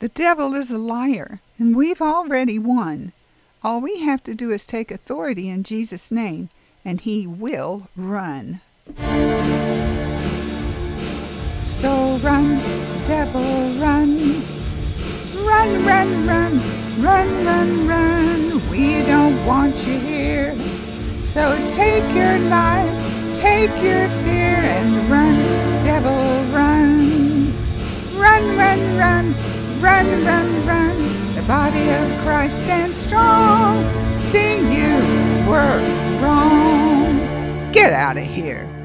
The devil is a liar, and we've already won. All we have to do is take authority in Jesus' name, and he will run. So run, devil, run. Run, run, run, run, run, run. We don't want you here. So take your lies, take your fear, and run, devil, run. Run, run, run, run, run, run. The body of Christ stands strong. See, you were wrong. Get out of here.